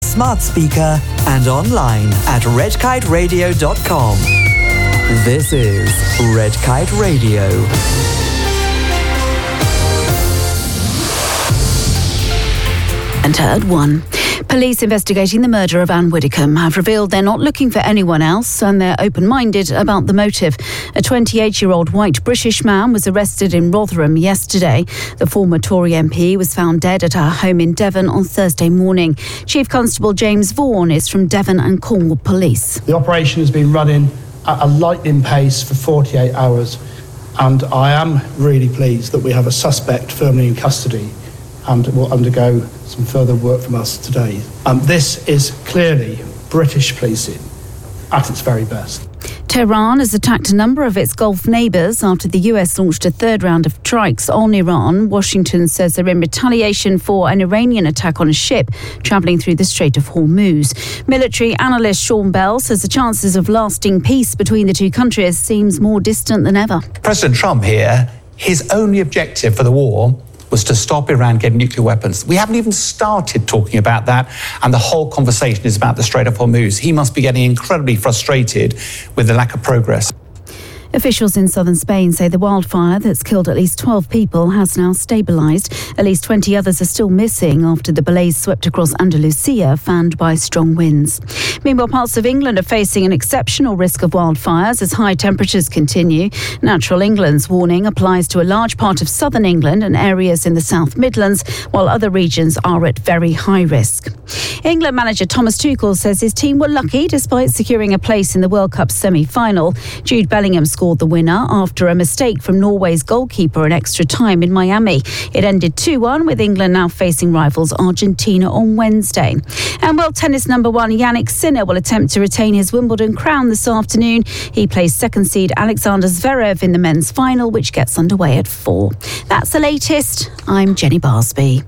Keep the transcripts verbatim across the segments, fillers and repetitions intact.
smart speaker and online at red kite radio dot com. This is Red Kite Radio. And heard one. Police investigating the murder of Anne Widdecombe have revealed they're not looking for anyone else and they're open-minded about the motive. A twenty-eight-year-old white British man was arrested in Rotherham yesterday. The former Tory M P was found dead at her home in Devon on Thursday morning. Chief Constable James Vaughan is from Devon and Cornwall Police. The operation has been running at a lightning pace for forty-eight hours, and I am really pleased that we have a suspect firmly in custody and will undergo some further work from us today. Um, this is clearly British policing at its very best. Tehran has attacked a number of its Gulf neighbours after the U S launched a third round of strikes on Iran. Washington says they're in retaliation for an Iranian attack on a ship travelling through the Strait of Hormuz. Military analyst Sean Bell says the chances of lasting peace between the two countries seems more distant than ever. President Trump here, his only objective for the war was to stop Iran getting nuclear weapons. We haven't even started talking about that, and the whole conversation is about the Strait of Hormuz. He must be getting incredibly frustrated with the lack of progress. Officials in southern Spain say the wildfire that's killed at least twelve people has now stabilised. At least twenty others are still missing after the blaze swept across Andalusia, fanned by strong winds. Meanwhile, parts of England are facing an exceptional risk of wildfires as high temperatures continue. Natural England's warning applies to a large part of southern England and areas in the South Midlands, while other regions are at very high risk. England manager Thomas Tuchel says his team were lucky despite securing a place in the World Cup semi-final. Jude Bellingham scored the winner after a mistake from Norway's goalkeeper in extra time in Miami. It ended two one, with England now facing rivals Argentina on Wednesday. And world tennis number one Jannik Sinner will attempt to retain his Wimbledon crown this afternoon. He plays second seed Alexander Zverev in the men's final, which gets underway at four. That's the latest. I'm Jenny Barsby.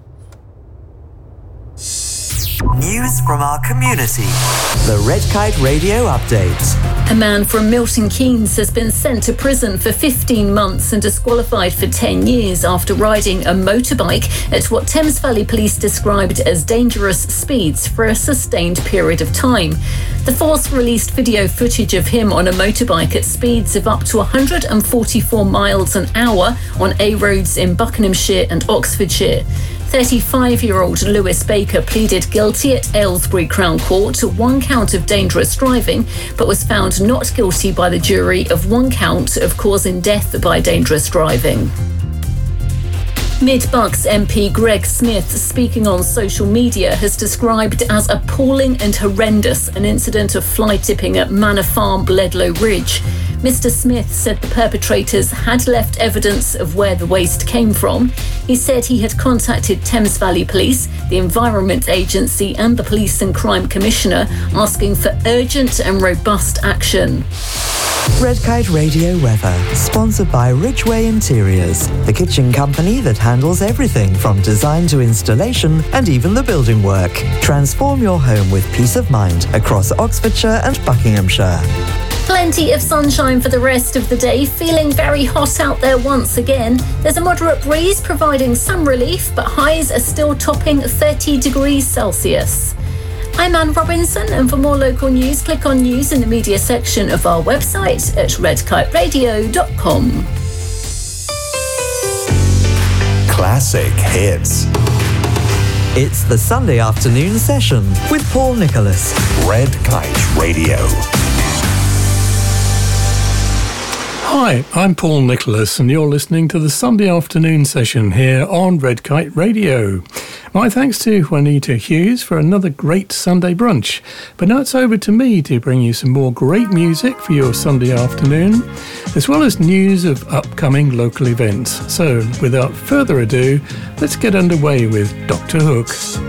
News from our community. The Red Kite Radio Update. A man from Milton Keynes has been sent to prison for fifteen months and disqualified for ten years after riding a motorbike at what Thames Valley Police described as dangerous speeds for a sustained period of time. The force released video footage of him on a motorbike at speeds of up to one hundred forty-four miles an hour on A roads in Buckinghamshire and Oxfordshire. thirty-five-year-old Lewis Baker pleaded guilty at Aylesbury Crown Court to one count of dangerous driving, but was found not guilty by the jury of one count of causing death by dangerous driving. Mid-Bucks M P Greg Smith, speaking on social media, has described as appalling and horrendous an incident of fly tipping at Manor Farm, Bledlow Ridge. Mister Smith said the perpetrators had left evidence of where the waste came from. He said he had contacted Thames Valley Police, the Environment Agency and the Police and Crime Commissioner, asking for urgent and robust action. Red Kite Radio weather, sponsored by Ridgeway Interiors, the kitchen company that handles everything from design to installation and even the building work. Transform your home with peace of mind across Oxfordshire and Buckinghamshire. Plenty of sunshine for the rest of the day, feeling very hot out there once again. There's a moderate breeze providing some relief, but highs are still topping thirty degrees Celsius. I'm Anne Robinson, and for more local news, click on news in the media section of our website at red kite radio dot com. Classic hits. It's the Sunday afternoon session with Paul Nicholas. Red Kite Radio. Hi, I'm Paul Nicholas, and you're listening to the Sunday afternoon session here on Red Kite Radio. My thanks to Juanita Hughes for another great Sunday brunch. But now it's over to me to bring you some more great music for your Sunday afternoon, as well as news of upcoming local events. So, without further ado, let's get underway with Doctor Hook.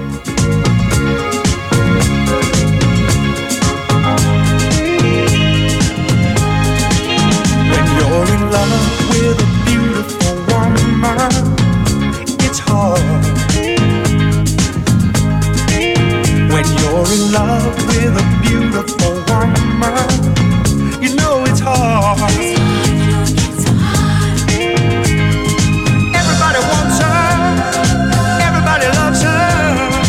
Love with a beautiful woman, it's hard. When you're in love with a beautiful woman, you know it's hard. Everybody wants her, everybody loves her.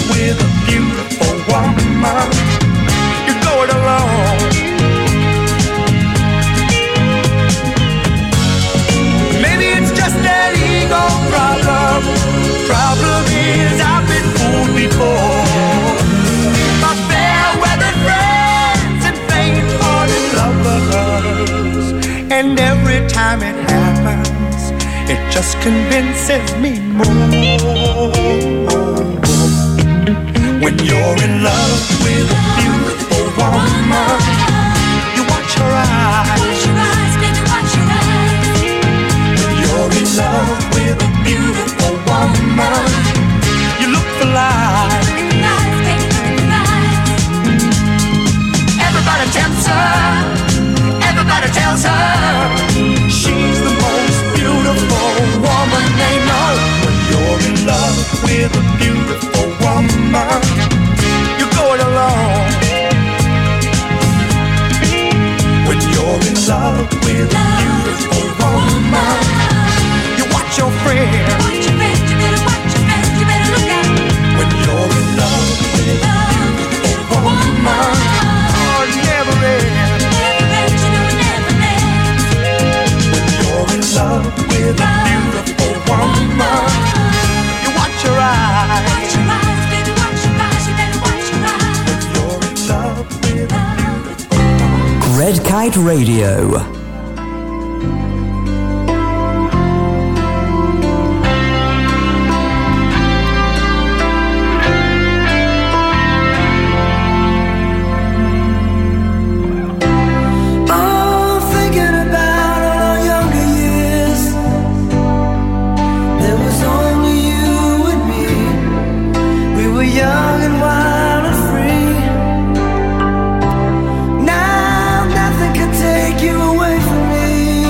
with a beautiful woman. You're going along. Maybe it's just an ego problem. Problem is I've been fooled before. My fair weather friends and faint-hearted lovers, and every time it happens, it just convinces me more. When you're in love with a beautiful woman, you watch her eyes. Watch your eyes, baby, watch your eyes. When you're in love with a beautiful woman, you look for life. Everybody tempts her, everybody tells her she's the most beautiful woman they know. When you're in love with a beautiful woman, you're going along. When you're in love with a beautiful woman, you watch your friends. Watch your friends, you better watch your friends, you better look out. When you're in love with a beautiful woman, oh, it never ends. Never ends, you know it never ends. When you're in love with a beautiful woman, you watch your eyes. Watch your eyes, baby, watch your eyes, you better watch your eyes. When you're in love with a beautiful woman. Red Kite Radio. Young and wild and free. Now nothing can take you away from me.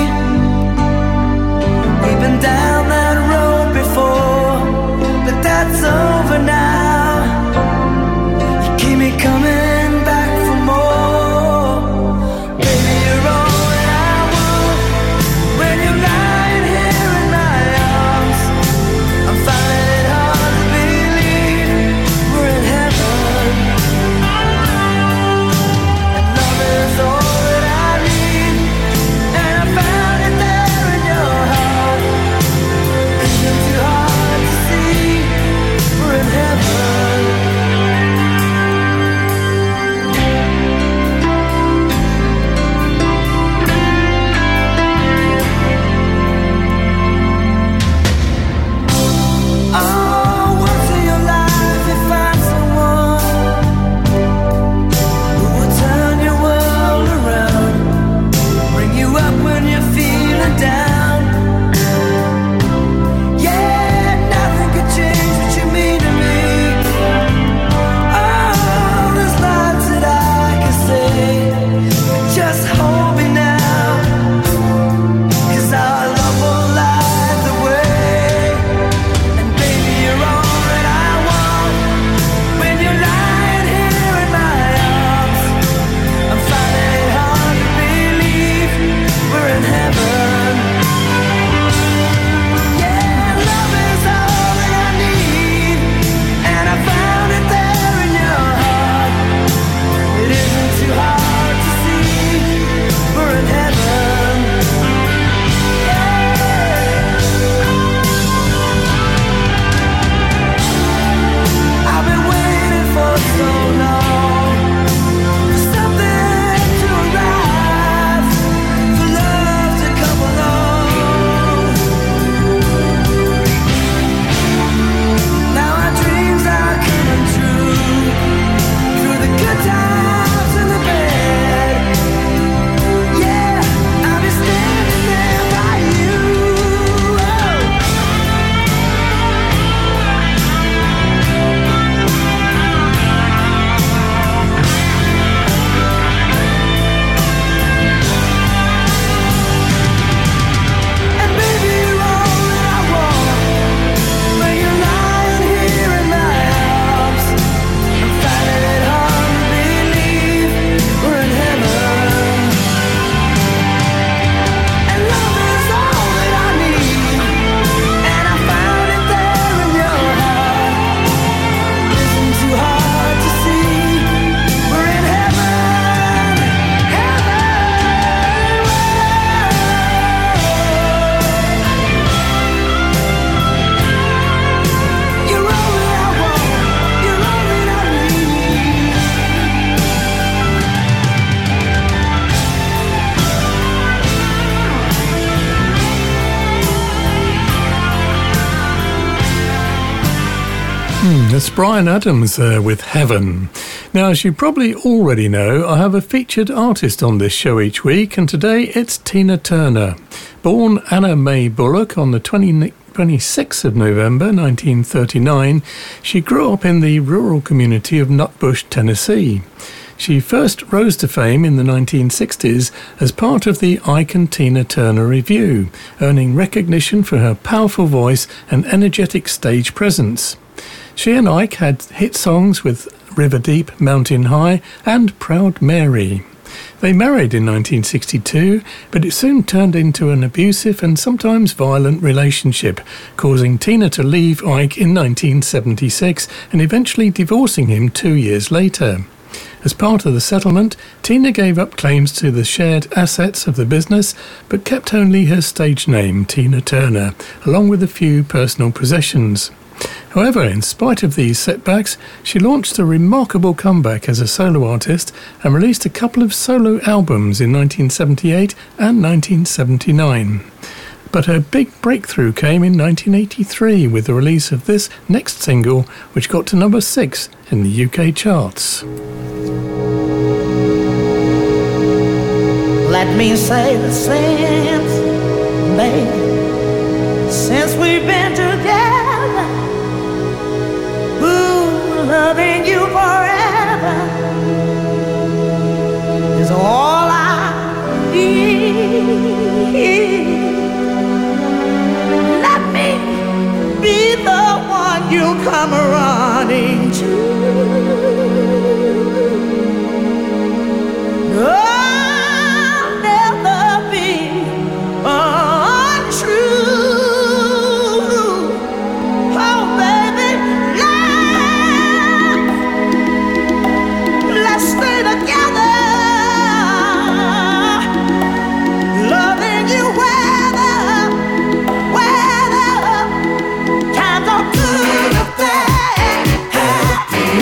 We've been down that road before, but that's over now. You keep me coming back for more. Baby, you're all that I want. When you're lying here in my arms, I'm finding it hard to believe we're in heaven. That's Bryan Adams there with Heaven. Now, as you probably already know, I have a featured artist on this show each week, and today it's Tina Turner. Born Anna Mae Bullock on the twenty-sixth of November nineteen thirty-nine, she grew up in the rural community of Nutbush, Tennessee. She first rose to fame in the nineteen sixties as part of the Ike and Tina Turner Revue, earning recognition for her powerful voice and energetic stage presence. She and Ike had hit songs with River Deep, Mountain High and Proud Mary. They married in nineteen sixty-two, but it soon turned into an abusive and sometimes violent relationship, causing Tina to leave Ike in nineteen seventy-six and eventually divorcing him two years later. As part of the settlement, Tina gave up claims to the shared assets of the business, but kept only her stage name, Tina Turner, along with a few personal possessions. However, in spite of these setbacks, she launched a remarkable comeback as a solo artist and released a couple of solo albums in nineteen seventy-eight and nineteen seventy-nine. But her big breakthrough came in nineteen eighty-three with the release of this next single, which got to number six in the U K charts. Let me say the since, baby, since we've been together, ooh, loving you forever is all I need. Let me be the one you come running to. I'll never be untrue. Oh, baby, let's, let's stay together. Loving you weather, weather. Times are good or bad.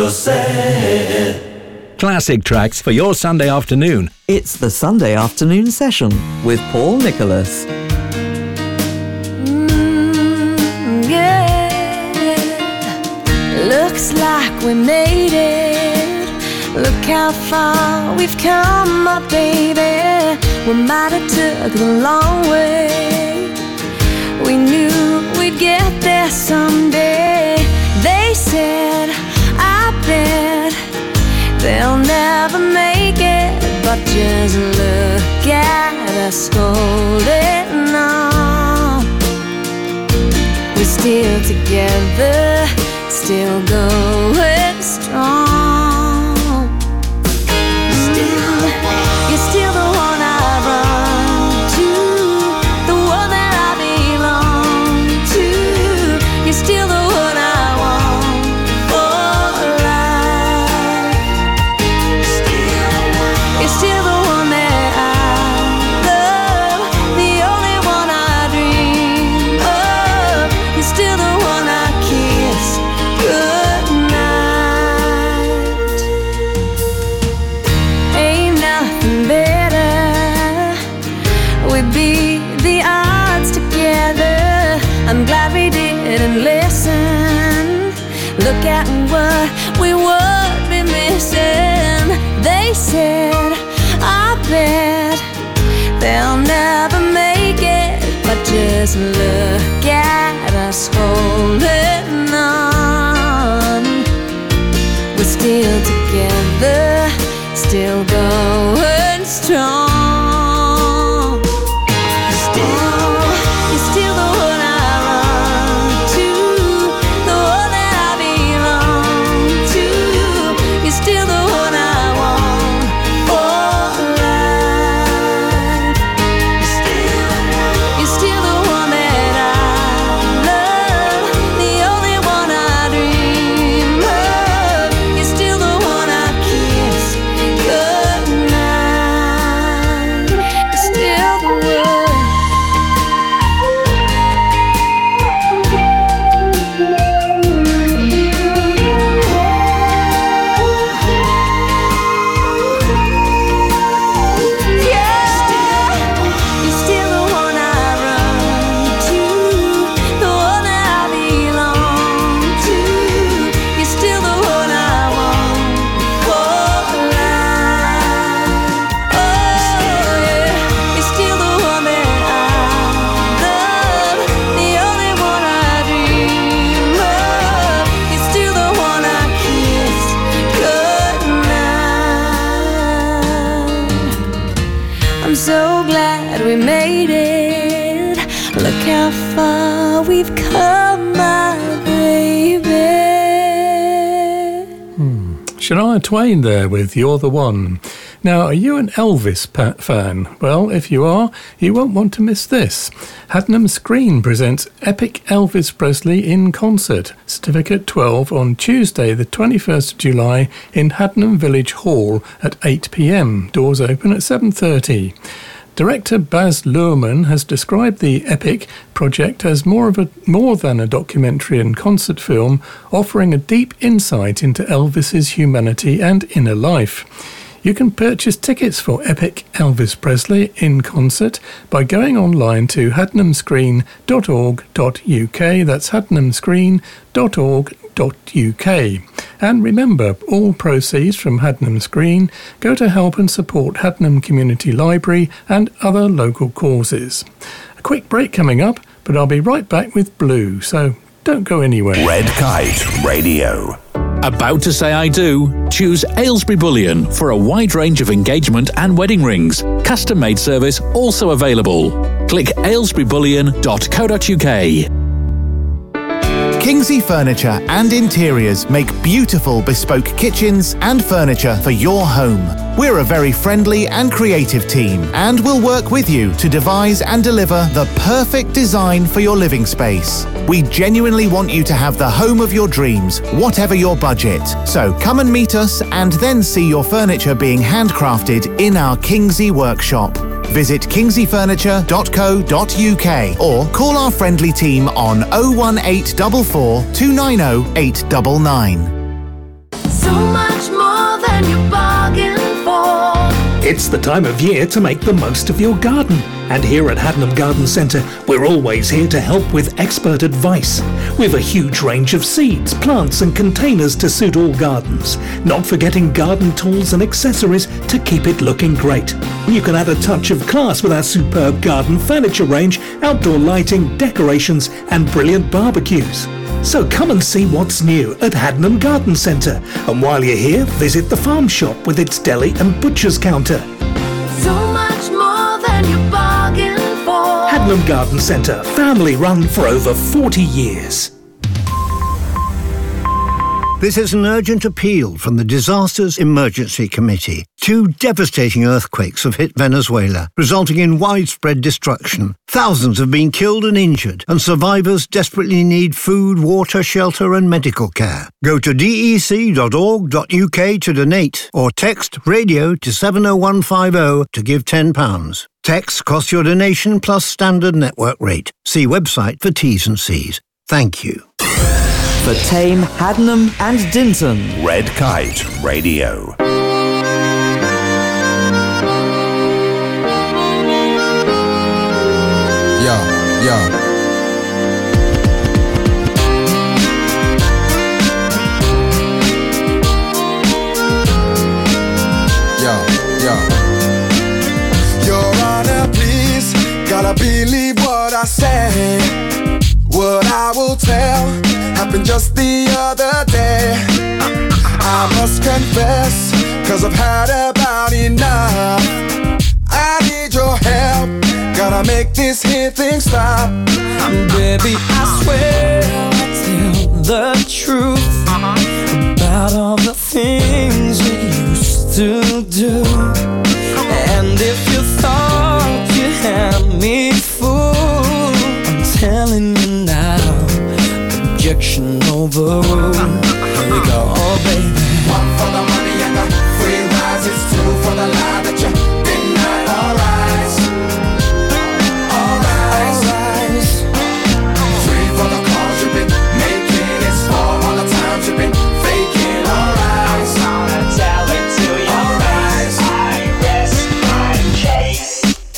said. Classic tracks for your Sunday afternoon. It's the Sunday afternoon session with Paul Nicholas. Mm, yeah. Looks like we made it. Look how far we've come, my baby. We might have took the long way. We knew we'd get there someday. They said, I bet they'll never make it, but just look at us holding on. We're still together, still going strong. Still, you're still the one I run to, the one that I belong to. You're still the one I want for life. Still, you're still the one that I love, the only one I dream of. You're still the one I kiss goodnight. Ain't nothing better. We beat the odds together. I'm glad we didn't listen. Look at what we would be missing. They said, I bet they'll never make it, but just look at us holding on. We're still together, still going strong. Still, you're still the one I run to, the one that I belong to. You're still the one I want for life. Still, you're still the one that I love, the only one I dream of. You're still the one I kiss goodnight. You're still the one. You're still the one I run to, the one that I belong to. You're still the one I want for life. Oh yeah, you're still the one that I love, the only one I dream of. You're still the one I kiss goodnight. I'm so glad we made it. Look how far we've come, my baby. Shania Twain there with You're the One. Now, are you an Elvis pa- fan? Well, if you are, you won't want to miss this. Haddenham Screen presents Epic Elvis Presley in Concert, Certificate twelve, on Tuesday the twenty-first of July in Haddenham Village Hall at eight p.m. Doors open at seven thirty. Director Baz Luhrmann has described the Epic project as more of a more than a documentary and concert film, offering a deep insight into Elvis's humanity and inner life. You can purchase tickets for Epic Elvis Presley in Concert by going online to haddenham screen dot org dot u k. That's haddenham screen dot org dot u k. And remember, all proceeds from Haddenham Screen go to help and support Haddenham Community Library and other local causes. A quick break coming up, but I'll be right back with Blue, so don't go anywhere. Red Kite Radio. About to say I do? Choose Aylesbury Bullion for a wide range of engagement and wedding rings. Custom-made service also available. Click aylesbury bullion dot co dot u k. Kingsley Furniture and Interiors make beautiful bespoke kitchens and furniture for your home. We're a very friendly and creative team and will work with you to devise and deliver the perfect design for your living space. We genuinely want you to have the home of your dreams, whatever your budget. So come and meet us and then see your furniture being handcrafted in our Kingsley workshop. Visit kingsley furniture dot co dot u k or call our friendly team on oh one eight four four, two nine oh, eight nine nine. So much more than you bargained for. It's the time of year to make the most of your garden. And here at Haddenham Garden Centre, we're always here to help with expert advice. We've a huge range of seeds, plants and containers to suit all gardens. Not forgetting garden tools and accessories to keep it looking great. You can add a touch of class with our superb garden furniture range, outdoor lighting, decorations and brilliant barbecues. So come and see what's new at Haddenham Garden Centre. And while you're here, visit the farm shop with its deli and butcher's counter. So much more than you bargained for. Haddenham Garden Centre, family run for over forty years. This is an urgent appeal from the Disasters Emergency Committee. Two devastating earthquakes have hit Venezuela, resulting in widespread destruction. Thousands have been killed and injured, and survivors desperately need food, water, shelter and medical care. Go to d e c dot org dot u k to donate, or text radio to seven oh one five oh to give ten pounds. Text costs your donation plus standard network rate. See website for T's and C's. Thank you. For Tame, Haddenham and Dinton. Red Kite Radio. Yeah, yeah. Yeah, yeah. Your Honor, please, gotta believe what I say. What I will tell happened just the other day. I must confess, cause I've had about enough. I need your help, gotta make this here thing stop. Baby, I swear I'll tell the truth about all the things you used to do. And if you thought you had me fooled, I'm telling you now, objection overruled. Here we go, oh baby. One for the money and the free rides, it's two for the lie that you denied. All rise, all rise, all rise. Three for the calls you've been making, it's four all the times you've been faking. All rise, I'm gonna tell it to you. All rise, I rest my case.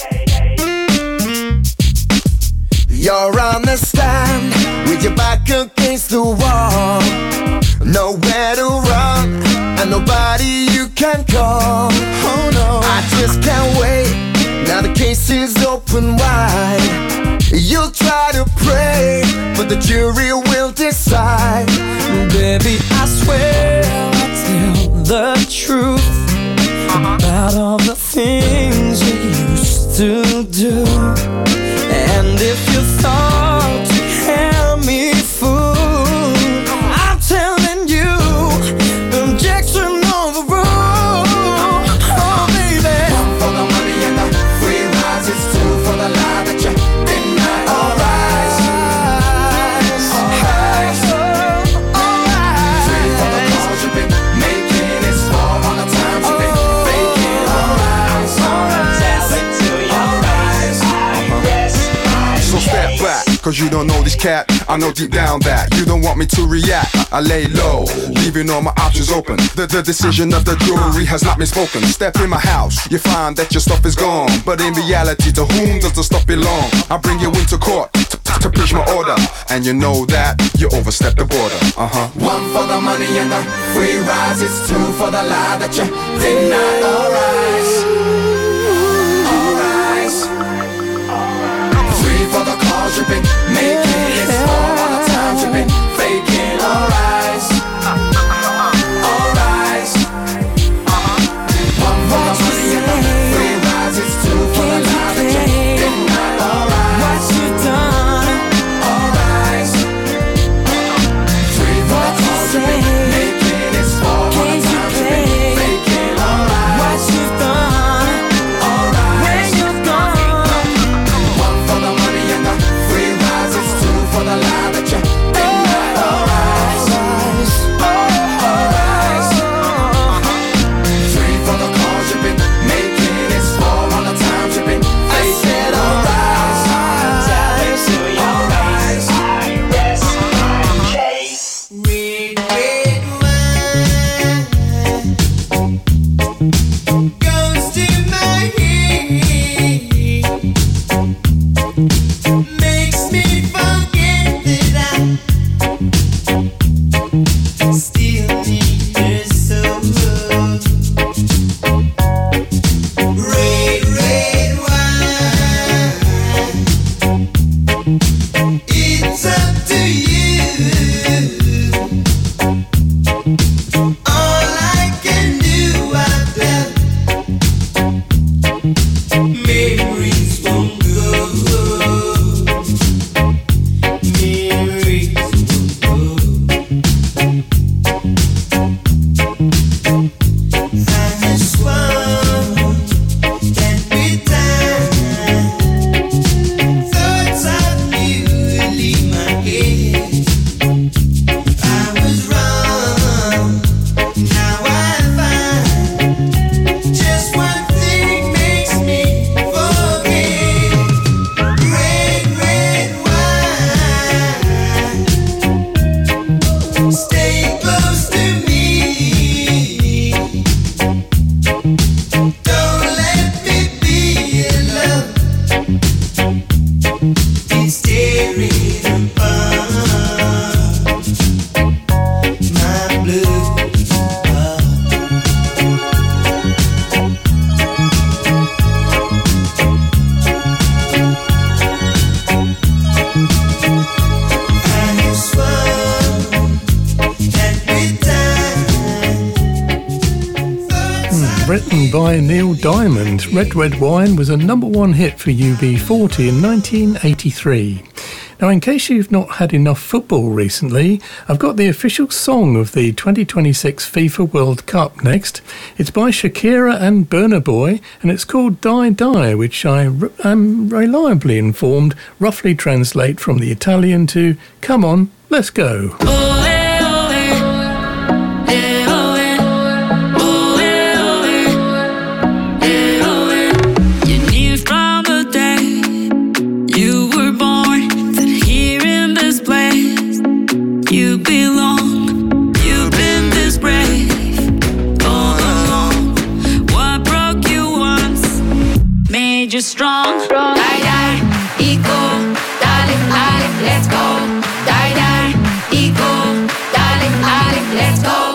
You're on the stand with your back against the wall, nowhere to run and nobody you can call. Oh no, I just can't wait. Now the case is open wide. You'll try to pray, but the jury will decide. Baby, I swear I'll tell the truth about all the things you used to do. And if you thought you had me fooled, I'm telling you, objection overruled. Oh baby. One for the money and the free rides, it's two for the lie that you denied. All rise, all rise, all rise. Three for the calls you've been making, it's four all the times you've been faking. All rise, all rise, all rise. So step back, cause you don't know this cat. I know deep down that you don't want me to react. I lay low, leaving all my options open. The, the decision of the jury has not been spoken. Step in my house, you find that your stuff is gone. But in reality, to whom does the stuff belong? I bring you into court to, to, to preach my order, and you know that you overstepped the border. Uh-huh. One for the money and the free rides, it's two for the lie that you denied. All rise, all rise. Three for the calls you've been making, it's four all the times you've been faking. All rise, all rise. One for the money and the free rides, it's two for the lie that you denied. All rise, what you done? All rise. Three for the calls you've been making, it's four all the times you've been faking. All rise. goes to my head, makes me forget that I still need her so. Red, red wine, it's up to you. All I can do, I've done. Memories won't go. Memories won't go. I just want that good time. Thoughts of you leave my head. I was wrong. Now I find just one thing makes me forget. Red, red wine, stay close to me. Don't let me be alone. It's tearing apart my blue heart. I just want that good time. Written by Neil Diamond, Red Red Wine was a number one hit for U B forty in nineteen eighty-three. Now, in case you've not had enough football recently, I've got the official song of the twenty twenty-six FIFA World Cup next. It's by Shakira and Burna Boy, and it's called Die Die, which I r- am reliably informed roughly translate from the Italian to Come on, let's go. You knew from the day you were born that here in this place you belong. You've been this brave all along. What broke you once made you strong. Die, die, equal, darling, darling, let's go. Die, die, equal, darling, darling, let's go.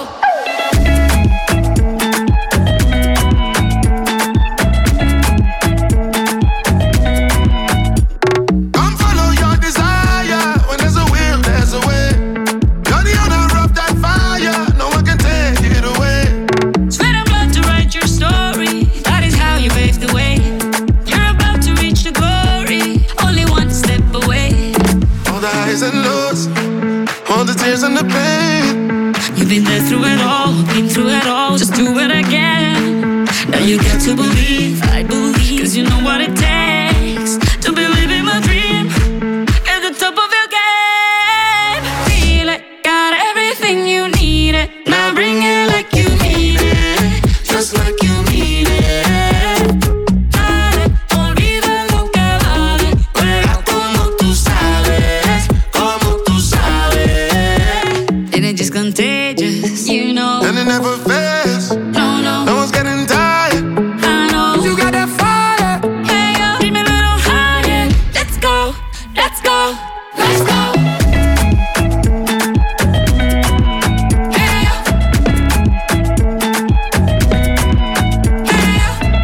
Come follow your desire. When there's a will, there's a way. You're the owner of that fire. No one can take it away. Sweat and blood to write your story. That is how you paved the way. You're about to reach the glory. Only one step away. All the highs and lows, all the tears and the pain. You've been there through it all, been through it all. Just do it again. Now you get to believe, I believe. Cause you know what it takes to believe in my dream. At the top of your game. Feel it, got everything you need it. Now bring it like you need it. Just like you need it. Dale, olvida lo que vale. Juega como tú sabes, como tú sabes. And it's just contagious, you know. And it never fails. No, no, No one's getting tired. I know. You got that fire. Hey, yo, dream a little higher. Let's go, let's go, let's go. Hey, yo. Hey,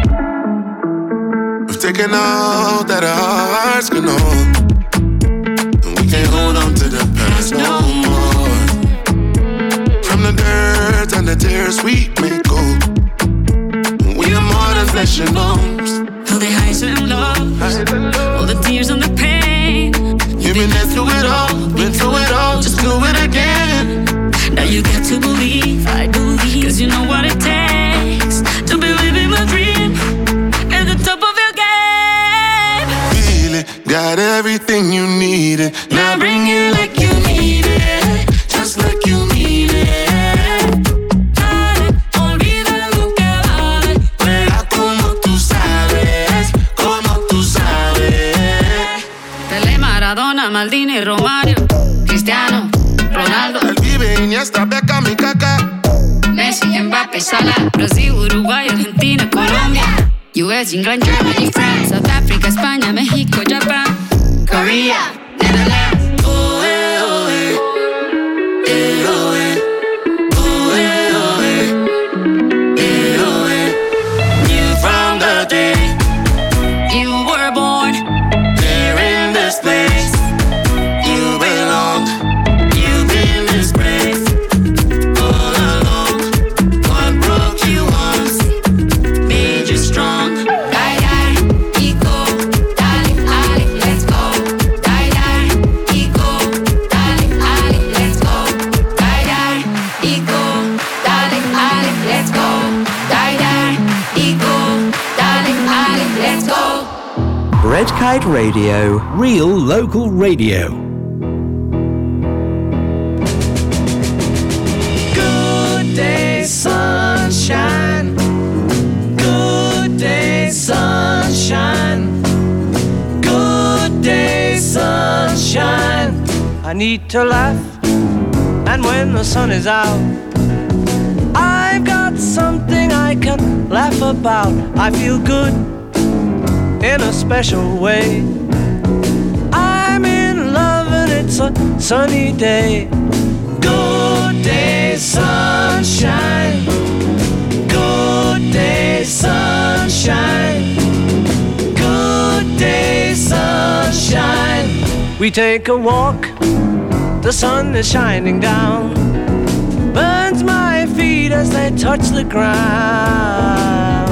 yo. We've taken all that our hearts can hold, and we can't hold on to the past no more. From the dirt and the tears we may go. We are more than flesh and bones. All the highs and lows, all the tears and the pain. You've been there through it all, been through it all. Just do it again. Now you got to believe, I believe. Cause you know what it takes to believe in my dream. At the top of your game. Feel it, got everything you needed. Now bring it like you need it. Just like you need it. Dale, olvida lo que vale. Juega como tú sabes, como tú sabes. Pelé, Maradona, Maldini, Romario, Cristiano, Ronaldo, El Vive, Iniesta, Beckham y Kaká. Messi, Mbappé. Pesala, Brasil, Uruguay, Argentina, Colombia, U S, England, Germany, France, South Africa, España, México, Japan, Korea, Netherlands. Oh, eh, oh, eh. Eh, oh, eh. Oh, eh, oh, eh. Eh, oh, eh. Knew from the day you were born here in this place. You belong. You've been disgraced all along. What broke you once made you strong. Die, die, ego, darling, Ali, let's go. Die, die, ego, darling, Ali, let's go. Die, die, ego, darling, Ali, let's go. Die, die, ego, darling, Ali, let's go. Red Kite Radio. Real local radio. Good day, sunshine. Good day, sunshine. Good day, sunshine. I need to laugh, and when the sun is out, I've got something I can laugh about. I feel good in a special way. I'm in love and it's a sunny day. Good day, sunshine. Good day, sunshine. Good day, sunshine. We take a walk, the sun is shining down, burns my feet as they touch the ground.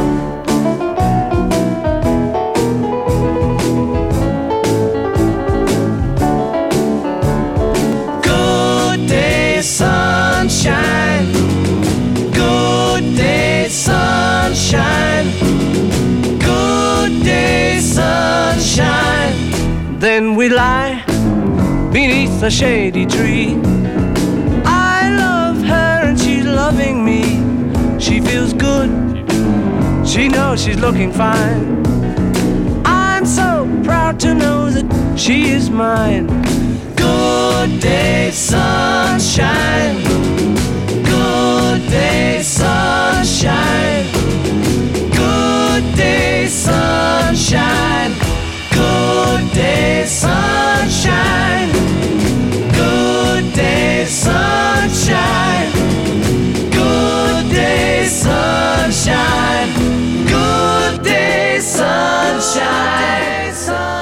Good day, sunshine. Good day, sunshine. Good day, sunshine. Then we lie beneath a shady tree. I love her and she's loving me. She feels good, she knows she's looking fine. I'm so proud to know that she is mine. Good day, sunshine. Good day, sunshine. Good day, sunshine. Good day, sunshine. Good day, sunshine. Good day, sunshine. Good day, sunshine.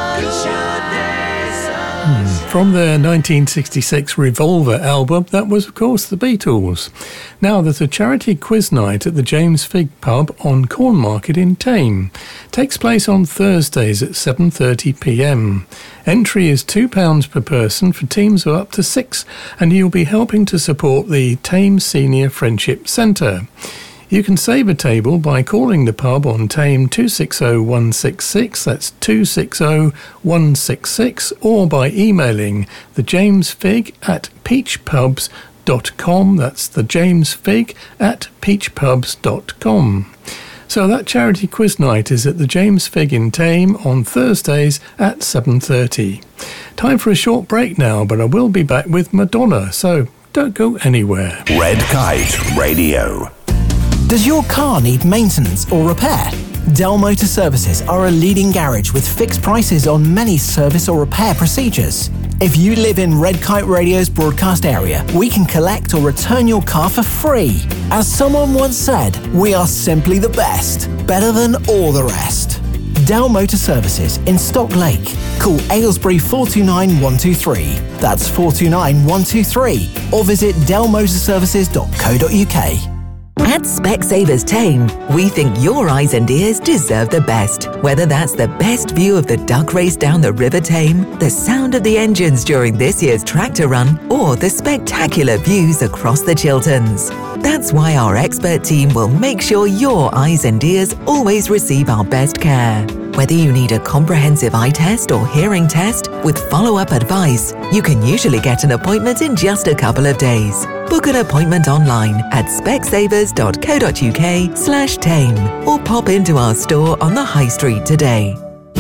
Sunshine. From their nineteen sixty-six Revolver album, that was, of course, the Beatles. Now, there's a charity quiz night at the James Figg pub on Cornmarket in Tame. Takes place on Thursdays at seven thirty p m. Entry is two pounds per person for teams of up to six, and you'll be helping to support the Tame Senior Friendship Centre. You can save a table by calling the pub on Tame two six zero one six six, that's two six zero one six six, or by emailing thejamesfig at peachpubs dot com, that's thejamesfig at peachpubs dot com. So that charity quiz night is at the James Figg in Tame on Thursdays at seven thirty. Time for a short break now, but I will be back with Madonna, so don't go anywhere. Red Kite Radio. Does your car need maintenance or repair? Dell Motor Services are a leading garage with fixed prices on many service or repair procedures. If you live in Red Kite Radio's broadcast area, we can collect or return your car for free. As someone once said, we are simply the best, better than all the rest. Dell Motor Services in Stock Lake. Call Aylesbury four two nine one two three. That's four two nine one two three. Or visit dell motor services dot co dot u k. At Specsavers Tame, we think your eyes and ears deserve the best. Whether that's the best view of the duck race down the River Tame, the sound of the engines during this year's tractor run, or the spectacular views across the Chilterns. That's why our expert team will make sure your eyes and ears always receive our best care. Whether you need a comprehensive eye test or hearing test with follow-up advice, you can usually get an appointment in just a couple of days. Book an appointment online at specsavers dot co dot u k slash tame or pop into our store on the High Street today.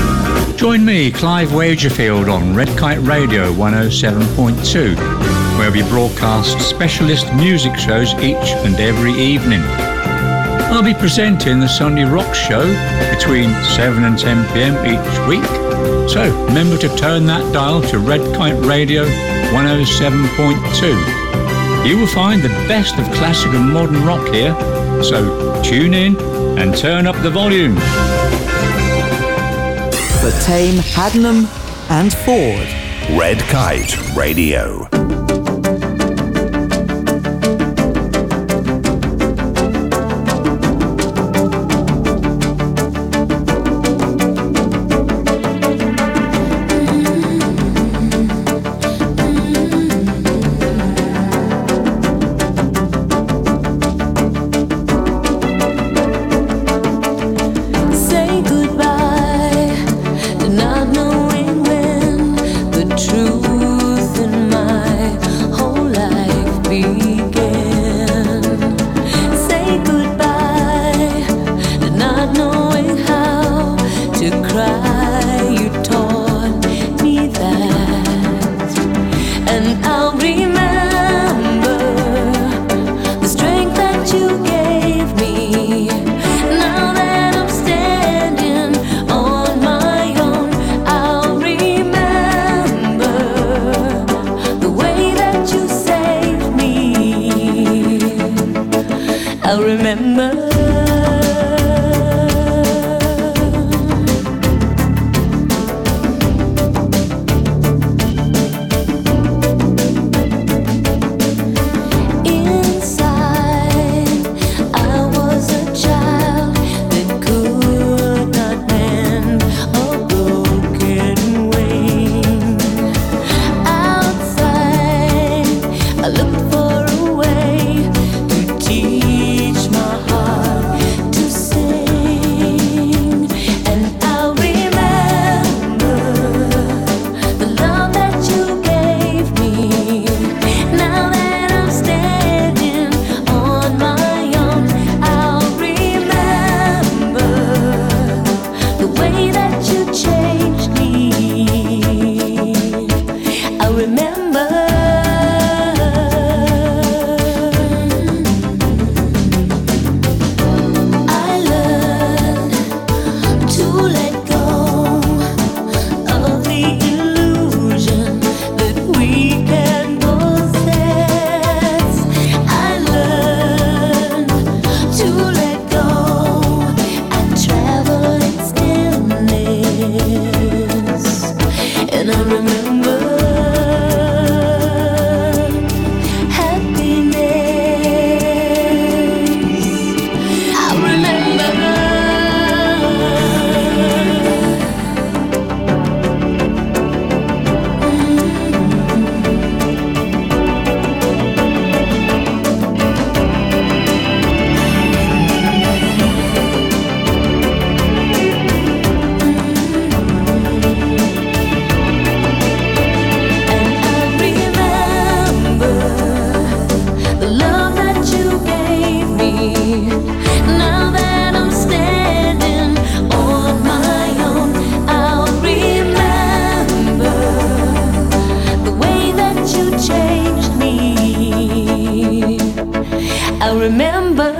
Join me, Clive Wagerfield, on Red Kite Radio one oh seven point two, where we broadcast specialist music shows each and every evening. I'll be presenting the Sunday Rock Show between seven and ten p.m. each week. So remember to turn that dial to Red Kite Radio one oh seven point two. You will find the best of classic and modern rock here, so tune in and turn up the volume. For Tame, Haddenham and Ford. Red Kite Radio. Say goodbye to not knowing when the truth in my whole life began. Say goodbye to not knowing how to cry. You taught me that, and I'll remember the strength that you gave me. Now that I'm standing on my own, I'll remember the way that you saved me. I'll remember. Inside, I was a child that could not mend a broken wing. Outside, I looked for a way to teach my heart to sing, and I'll remember the love that you gave me. Now that I'm standing on my own, I'll remember the way that you changed me. I remember. I learned to let go of the illusion that we can possess. I learned to let go and travel in stillness. And I remember happiness. I remember. The love that you gave me. Now that I'm standing on my own, I'll remember the way that you changed me. I remember.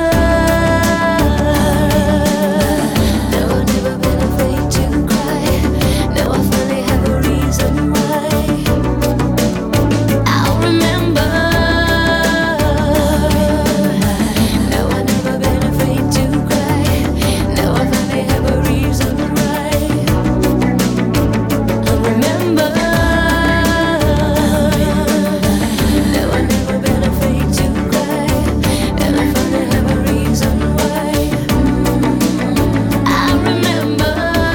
Now I've never been afraid to cry. Now I finally have a reason why. I'll remember. Now I've never been afraid to cry. Now I finally have a reason why. I'll remember. Now I've never been afraid to cry. And I finally have a reason why. I remember.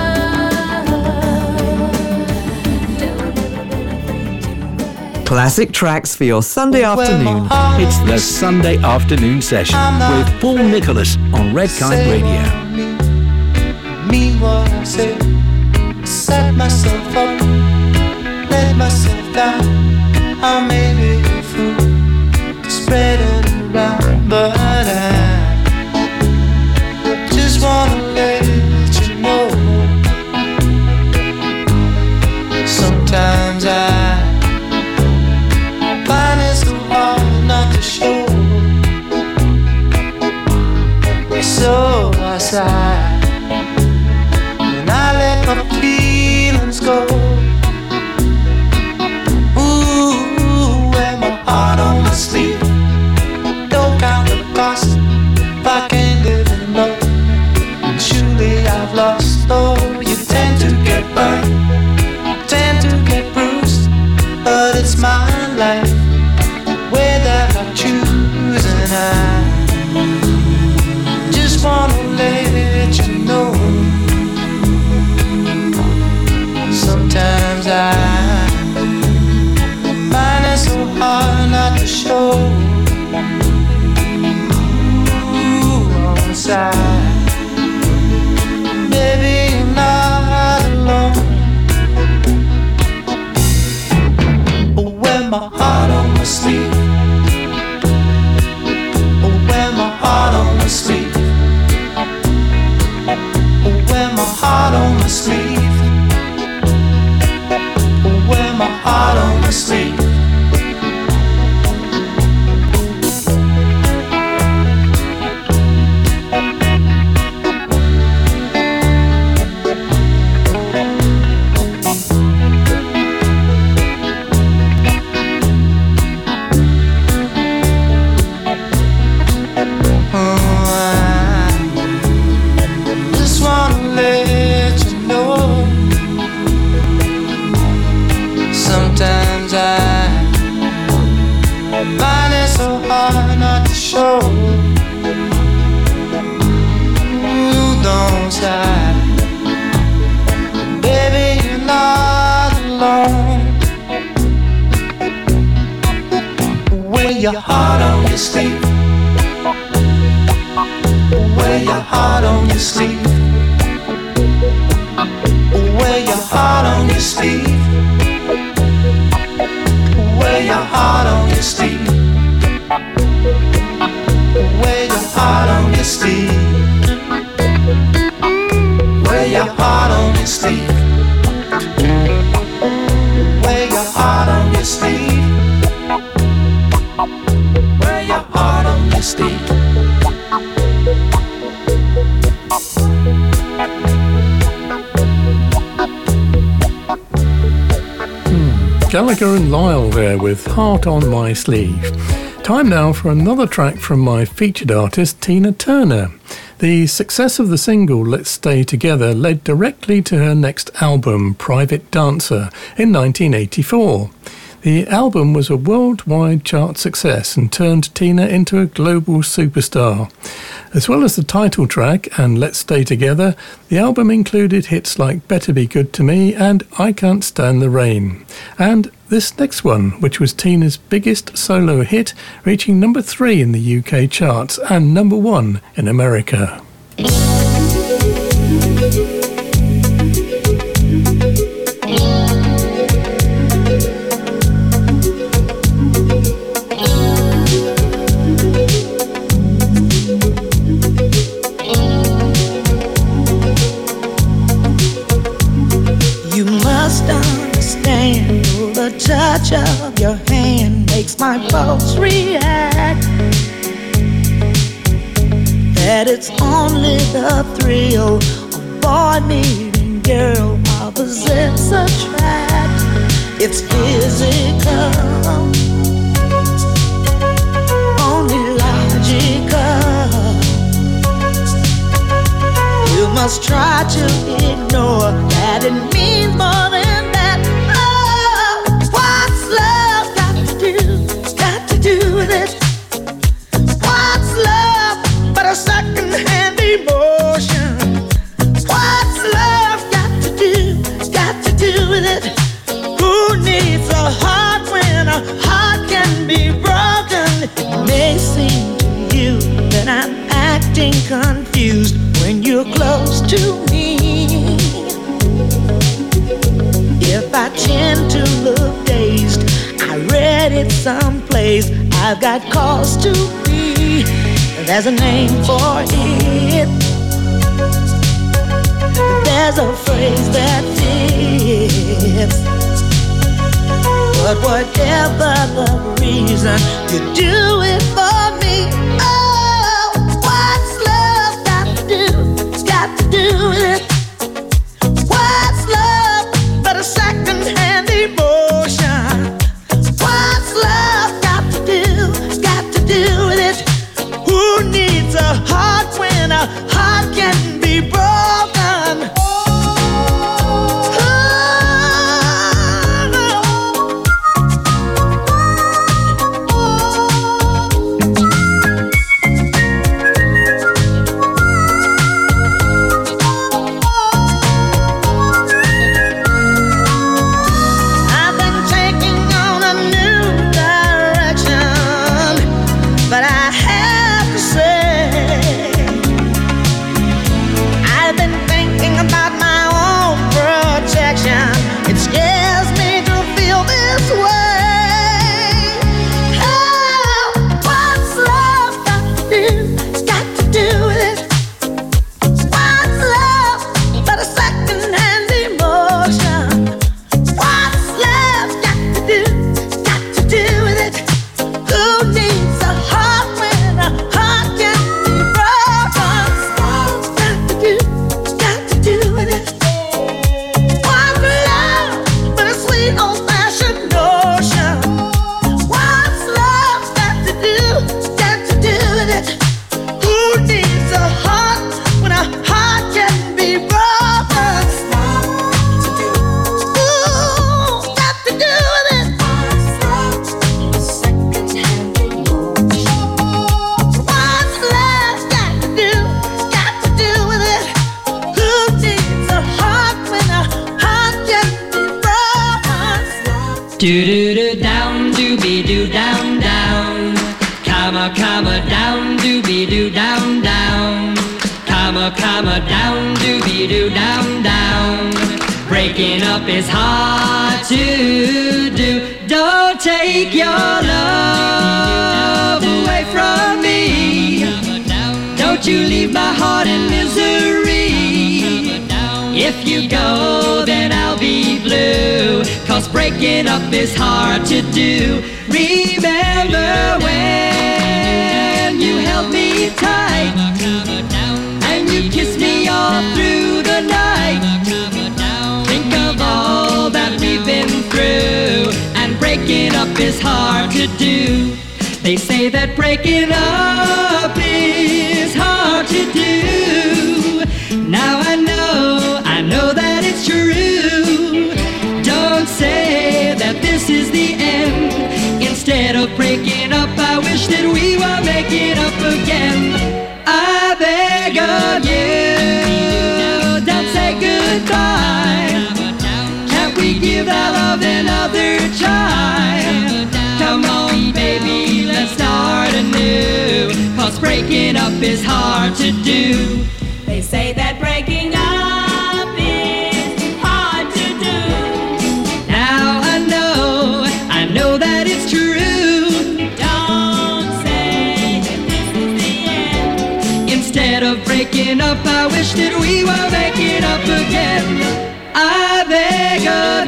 Classic tracks for your Sunday afternoon. It's the Sunday afternoon session with Paul Nicholas on Red Kite Radio. Mean what I said, set myself up, let myself down. I may be a fool, spread it around, but I just wanna let you know. Sometimes I find it so hard not to show. So my feelings go. Ooh, where my heart on my sleeve. Don't count the cost if I can't live in love. And surely I've lost. Oh, you tend to get burned, tend to get bruised, but it's my life, way that I choose, and I just wanna let you know. Sometimes I find it so hard not to show. Ooh, on the side, baby, you're not alone. Oh, wear my heart on my sleeve. Oh, wear my heart on my sleeve. Oh, wear my heart on my sleeve. Wear my heart on my sleeve. Your heart on your sleeve. Wear your heart on your sleeve. Wear your heart on your sleeve. Wear your heart on your sleeve. Wear your heart on your sleeve. Wear your heart on your sleeve. Wear your heart on your sleeve. Wear your heart on your sleeve. Hmm. Gallagher and Lyle there with Heart on My Sleeve. Time now for another track from my featured artist Tina Turner. The success of the single Let's Stay Together led directly to her next album, Private Dancer, in nineteen eighty-four. The album was a worldwide chart success and turned Tina into a global superstar. As well as the title track and Let's Stay Together, the album included hits like Better Be Good to Me and I Can't Stand the Rain. And this next one, which was Tina's biggest solo hit, reaching number three in the U K charts and number one in America. The touch of your hand makes my pulse react. That it's only the thrill of boy meeting girl opposites attract. It's physical, only logical. You must try to ignore that it means more than that. Do with it. What's love but a second-hand emotion? What's love got to do, got to do with it? Who needs a heart when a heart can be broken? It may seem to you that I'm acting confused when you're close to me. If I tend to look dazed, I read it someplace, I've got cause to be. There's a name for it. There's a phrase that fits. But whatever the reason, you do it for me. Oh, what's love got to do? It's got to do with it. What? Do do do down, doobie doo down down. Comma comma down, doobie doo down down. Comma comma down, doobie doo down down. Breaking up is hard to do. Don't take your love away from me. Don't you leave my heart in misery. If you go, then I'll be blue. Cause breaking up is hard to do. Remember when you held me tight and you kissed me all through the night. Think of all that we've been through. And breaking up is hard to do. They say that breaking up is hard to do. Now I know, I know that it's true. Don't say that this is the end. Instead of breaking up, I wish that we were making up again. I beg of you, don't say goodbye. Can't we give our love another try? Come on, baby, let's start anew. Cause breaking up is hard to do. They say that breaking up is hard to do. Now I know, I know that it's true. Don't say that this is the end. Instead of breaking up, I wish that we were making up again. I beg of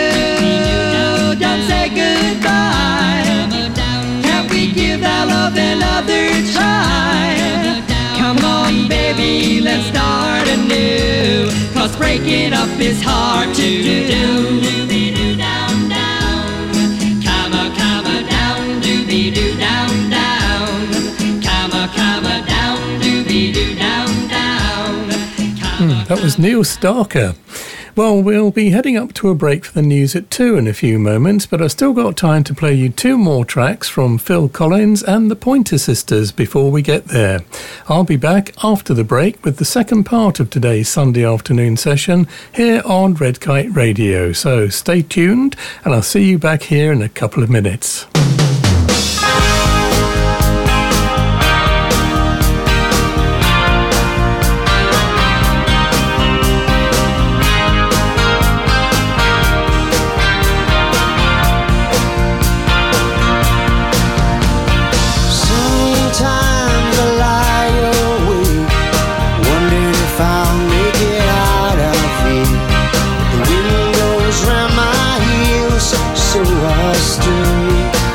you, don't say goodbye. Can't we give our love another try? Come on, baby, let's start anew. Cause breaking up is hard to do. Doobie-doo down, down. Comma, comma, down. Doobie-doo down, down. Comma, comma, down. Doobie-doo down, down. Hmm, that was Neil Starker. Well, we'll be heading up to a break for the news at two in a few moments, but I've still got time to play you two more tracks from Phil Collins and the Pointer Sisters before we get there. I'll be back after the break with the second part of today's Sunday afternoon session here on Red Kite Radio. So stay tuned and I'll see you back here in a couple of minutes. So I stood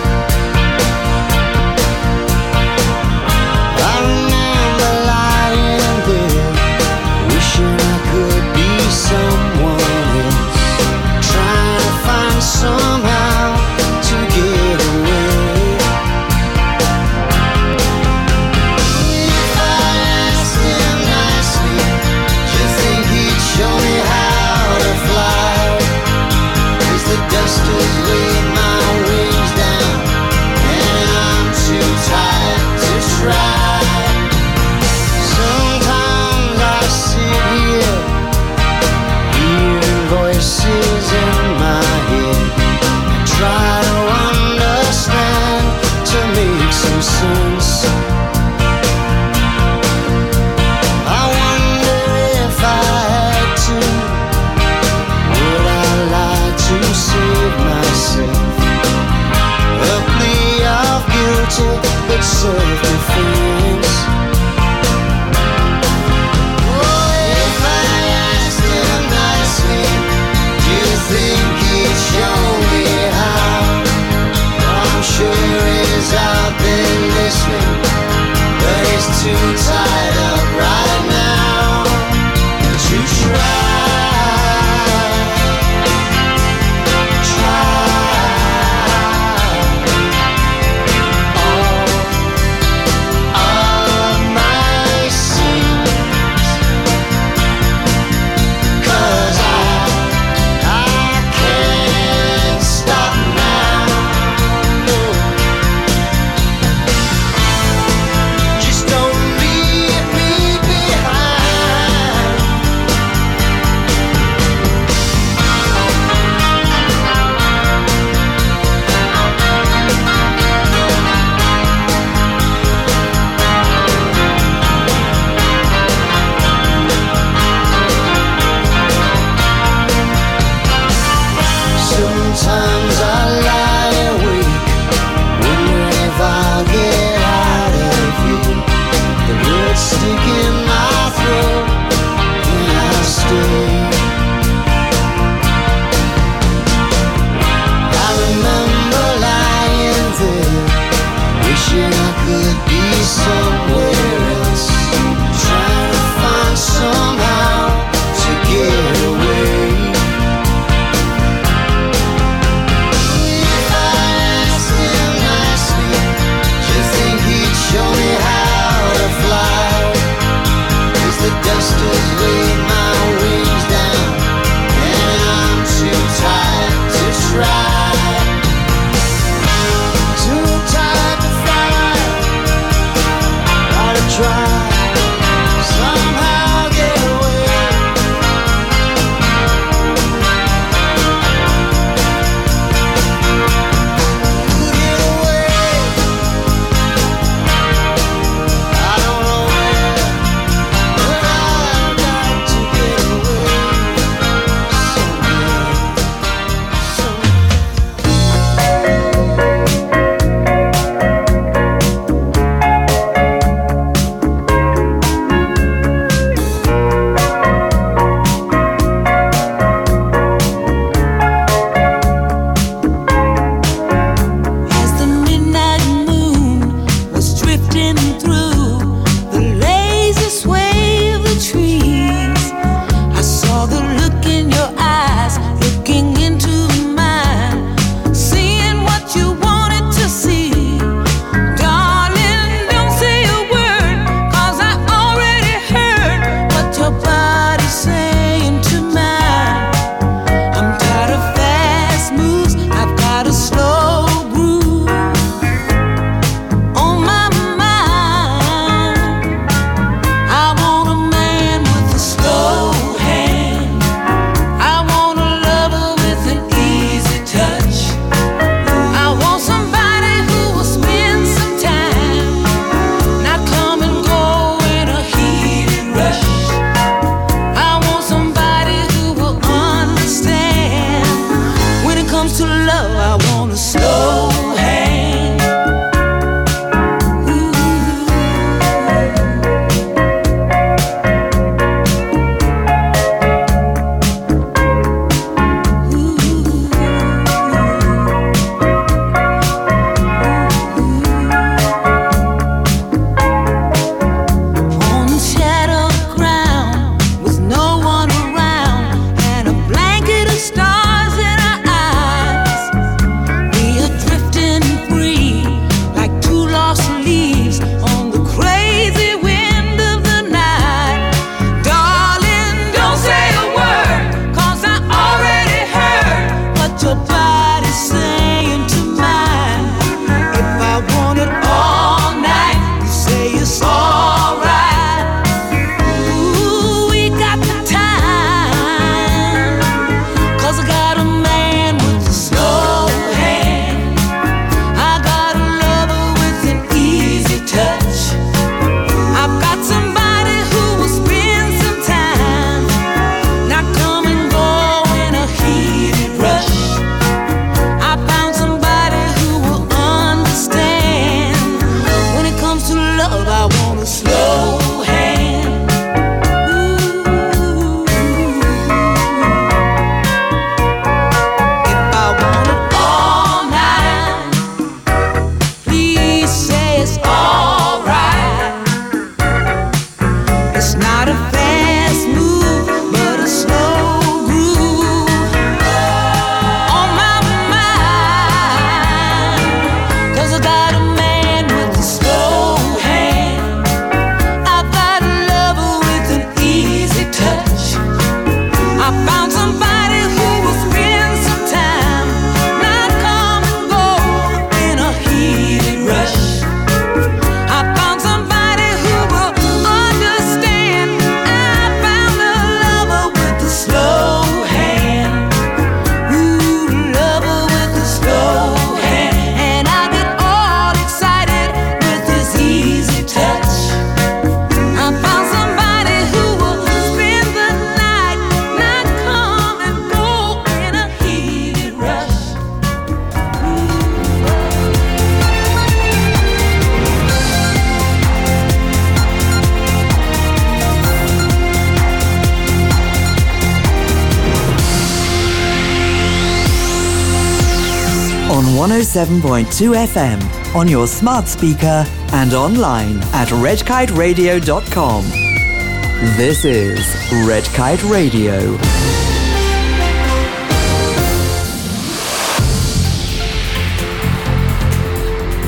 on one oh seven point two F M, on your smart speaker and online at red kite radio dot com. This is Red Kite Radio.